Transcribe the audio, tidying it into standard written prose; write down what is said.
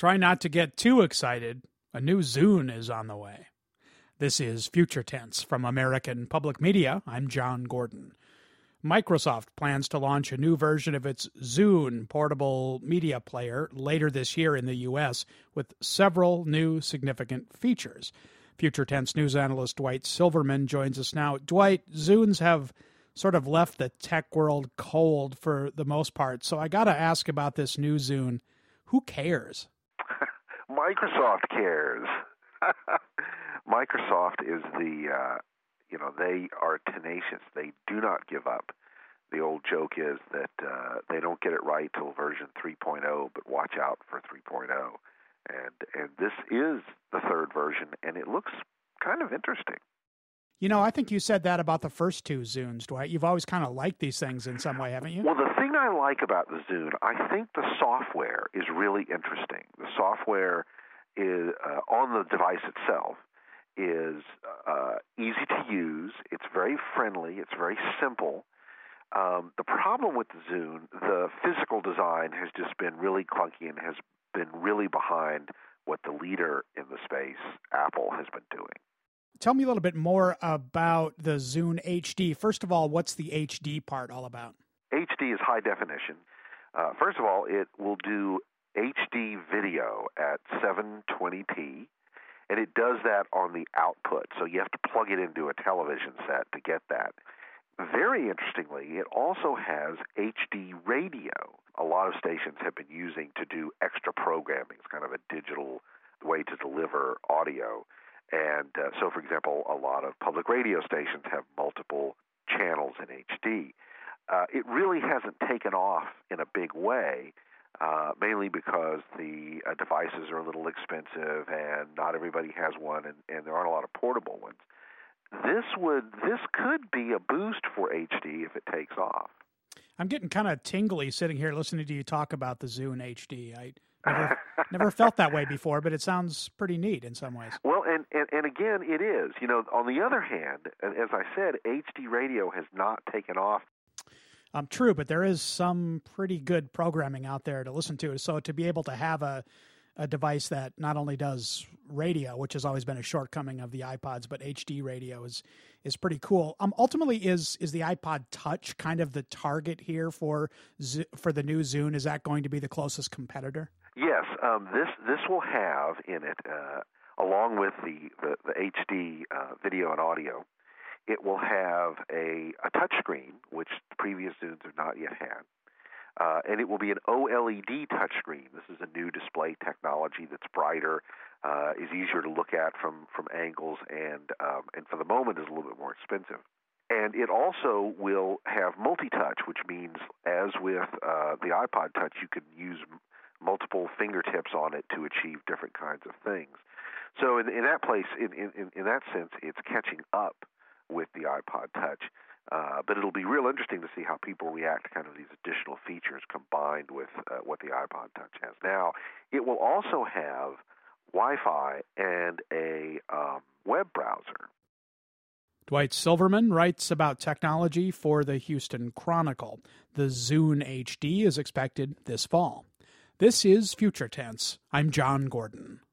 Try not to get too excited. A new Zune is on the way. This is Future Tense from American Public Media. I'm John Gordon. Microsoft plans to launch a new version of its Zune portable media player later this year in the U.S. with several new significant features. Future Tense news analyst Dwight Silverman joins us now. Dwight, Zunes have sort of left the tech world cold for the most part, so I got to ask about this new Zune. Who cares? Microsoft cares. Microsoft is they are tenacious. They do not give up. The old joke is that they don't get it right till version 3.0, but watch out for 3.0. And this is the third version, and it looks kind of interesting. You know, I think you said that about the first two Zunes, Dwight. You've always kind of liked these things in some way, haven't you? Well, the thing I like about the Zune, I think the software is really interesting. The software is on the device itself is easy to use. It's very friendly. It's very simple. The problem with the Zune, the physical design has just been really clunky and has been really behind what the leader in the space, Apple, has been doing. Tell me a little bit more about the Zune HD. First of all, what's the HD part all about? HD is high definition. First of all, it will do HD video at 720p, and it does that on the output, so you have to plug it into a television set to get that. Very interestingly, it also has HD radio. A lot of stations have been using to do extra programming. It's kind of a digital way to deliver audio. And so, for example, a lot of public radio stations have multiple channels in HD. It really hasn't taken off in a big way, mainly because the devices are a little expensive and not everybody has one, and there aren't a lot of portable ones. This could be a boost for HD if it takes off. I'm getting kind of tingly sitting here listening to you talk about the Zune HD. I never felt that way before, but it sounds pretty neat in some ways. Well, and again, it is. You know, on the other hand, as I said, HD radio has not taken off. True, but there is some pretty good programming out there to listen to. So to be able to have a device that not only does radio, which has always been a shortcoming of the iPods, but HD radio is pretty cool. Ultimately, is the iPod Touch kind of the target here for the new Zune? Is that going to be the closest competitor? Yes, this will have in it, along with the HD video and audio, it will have a touch screen, which the previous Zunes have not yet had. And it will be an OLED touchscreen. This is a new display technology that's brighter, is easier to look at from angles, and for the moment is a little bit more expensive. And it also will have multi-touch, which means, as with the iPod Touch, you can use multiple fingertips on it to achieve different kinds of things. So in that place, in that sense, it's catching up with the iPod Touch. But it'll be real interesting to see how people react to kind of these additional features combined with what the iPod Touch has now. It will also have Wi-Fi and a web browser. Dwight Silverman writes about technology for the Houston Chronicle. The Zune HD is expected this fall. This is Future Tense. I'm John Gordon.